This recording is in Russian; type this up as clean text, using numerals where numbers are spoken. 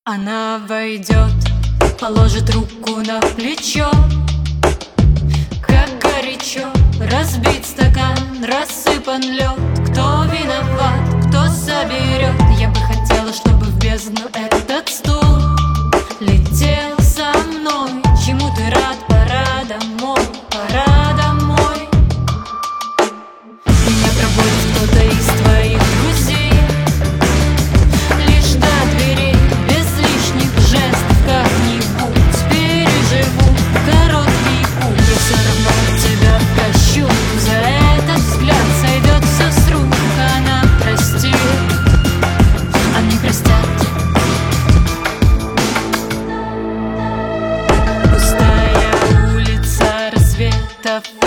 Она войдет, положит руку на плечо. Как горячо, разбит стакан, рассыпан лед. Кто виноват, кто соберет? Я бы хотела, чтобы в бездну этот стул летел со мной. Чему ты рад? Пора домой, пора домой. Меня проводит кто-то из твоих друзей, лишь до дверей, без лишних жестов. Как-нибудь переживу короткий путь. Я все равно тебя прощу. За этот взгляд сойдет все с рук. Она простит, они простят. Пустая улица, рассветов